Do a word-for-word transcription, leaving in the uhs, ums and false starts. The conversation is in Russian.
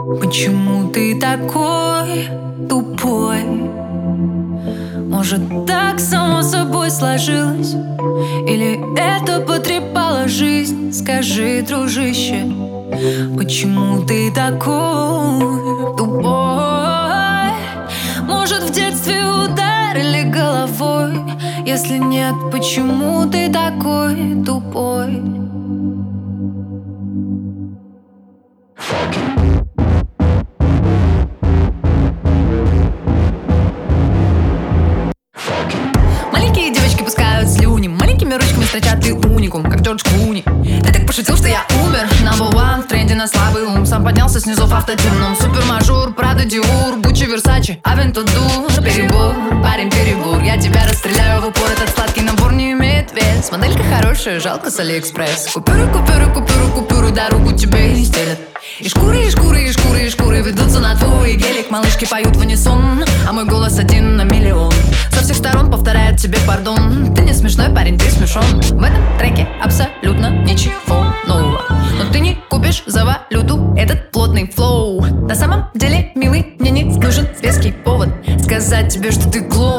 Почему ты такой тупой? Может, так само собой сложилось? Или это потрепала жизнь? Скажи, дружище, почему ты такой тупой? Может, в детстве ударили головой? Если нет, почему ты такой тупой? Маленькие девочки пускают слюни, маленькими ручками строчат ты уникум, как Джордж Клуни. Ты так пошутил, что я умер. Number one в тренде на слабый ум. Сам поднялся снизу в автотюном. Супермажор, Прада, Диор, Гуччи, Версачи, Авентуду. Перебор, парень, перебор. Я тебя расстреляю в упор. Этот сладкий набор не имеет вес. Моделька хорошая, жалко с Алиэкспресс. Купюры, купюры, купюры, купюры, дорогу тебе не стелят. И шкуры, и шкуры, и шкуры, и шкуры ведутся на твой гелик. Малышки поют в унисон, а мой голос один на миллион. Со всех сторон повторяет тебе пардон. Ты не смешной парень, ты смешон. В этом треке абсолютно ничего нового. Но ты не купишь за валюту этот плотный флоу. На самом деле, милый, мне не нужен веский повод сказать тебе, что ты глуп.